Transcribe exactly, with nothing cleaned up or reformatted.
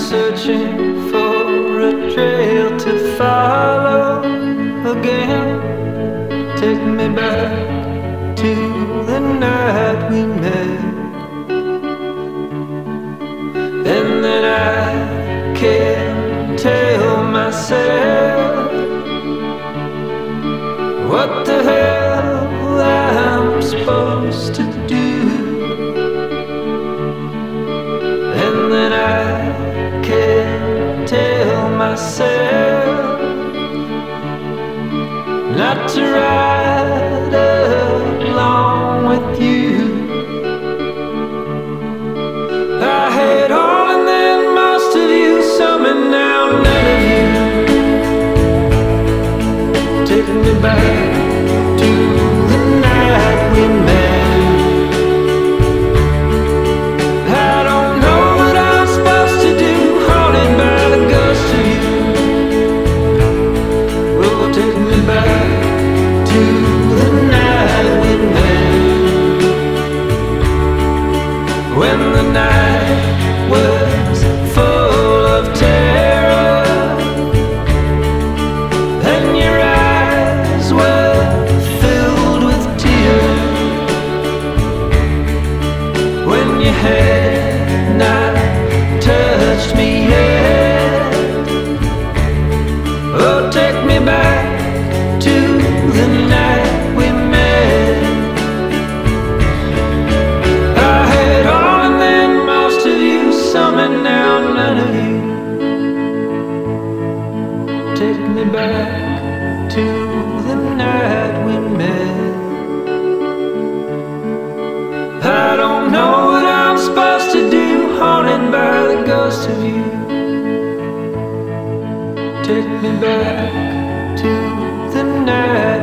searching for a trail to follow again. Take me back to the night we met, and then I can't tell myself what the hell I'm supposed to do. And then I can't tell myself not to ride along with you. I had all and then most of you, some and now none of you. Take me back to the night we met. I don't know what I'm supposed to do, haunted by the ghost of you. Oh, take me back to the night we met, when the night was full of terror and your eyes were filled with tears, when you had not touched me yet. Oh, take me back to the night we met. I had all and then most of you, some and now none of you. Take me back to the night we met. I don't know what I'm supposed to do, haunted by the ghost of you. Take me back to the night